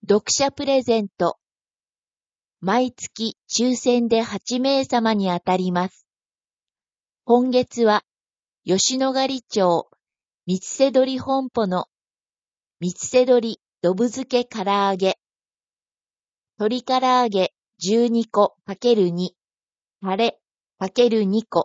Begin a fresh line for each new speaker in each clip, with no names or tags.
読者プレゼント。毎月抽選で8名様に当たります。今月は、吉野ヶ里町三瀬鶏本舗の三瀬鶏どぶ漬け唐揚げ。鶏唐揚げ12個 ×2、タレ ×2 個。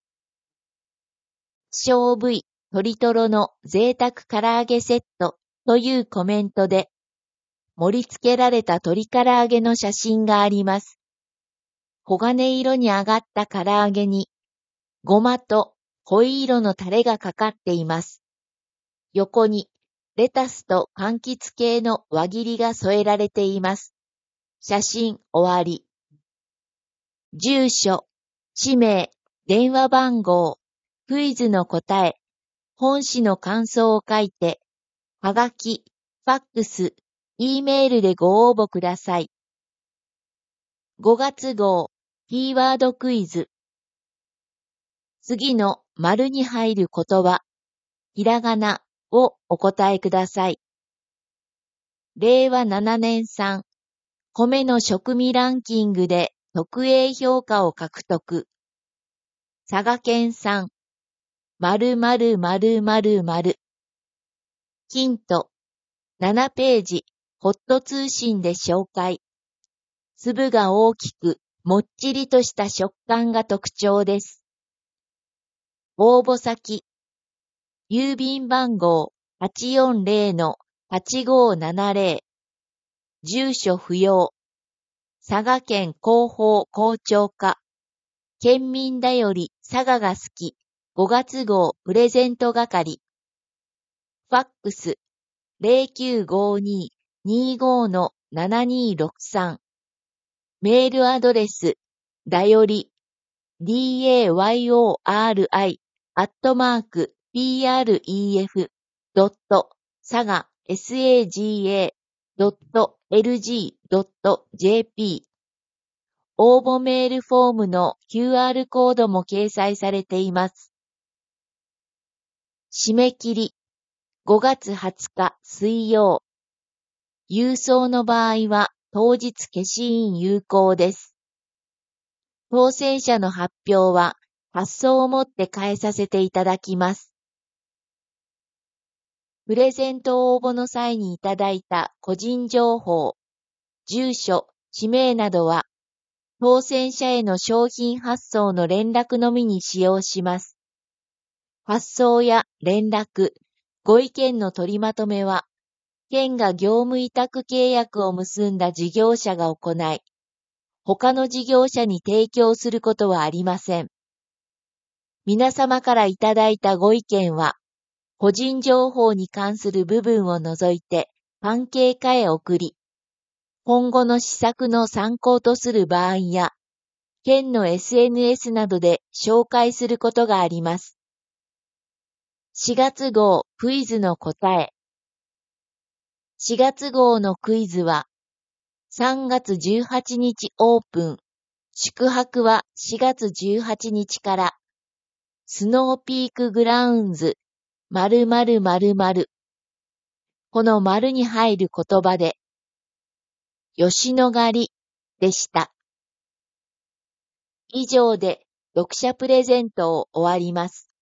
希少部位鶏トロの贅沢唐揚げセットというコメントで、盛り付けられた鶏唐揚げの写真があります。黄金色に揚がった唐揚げに、ごまと濃い色のタレがかかっています。横に、レタスと柑橘系の輪切りが添えられています。写真終わり。住所、氏名、電話番号、クイズの答え、本誌の感想を書いて、はがき、ファックス、E メールでご応募ください。5月号、キーワードクイズ。次の丸に入る言葉、ひらがなをお答えください。令和7年産、米の食味ランキングで特 A 評価を獲得。佐賀県産、〇〇〇〇〇。ヒント、7ページ、ホット通信で紹介。粒が大きく、もっちりとした食感が特徴です。応募先、郵便番号 840-8570、住所不要、佐賀県広報広聴課、県民だより佐賀が好き、5月号プレゼント係。ファックス、0952-25-7263。メールアドレス、だより、dayori@pref.saga.lg.jp。応募メールフォームの QR コードも掲載されています。締め切り、5月20日水曜。郵送の場合は当日消印有効です。当選者の発表は発送をもって返させていただきます。プレゼント応募の際にいただいた個人情報、住所、氏名などは、当選者への商品発送の連絡のみに使用します。発送や連絡、ご意見の取りまとめは、県が業務委託契約を結んだ事業者が行い、他の事業者に提供することはありません。皆様からいただいたご意見は、個人情報に関する部分を除いて関係課へ送り、今後の施策の参考とする場合や、県の SNS などで紹介することがあります。4月号クイズの答え。4月号のクイズは、3月18日オープン。宿泊は4月18日から。スノーピークグラウンズ、〇〇〇〇。この丸に入る言葉で、吉野ヶ里でした。以上で読者プレゼントを終わります。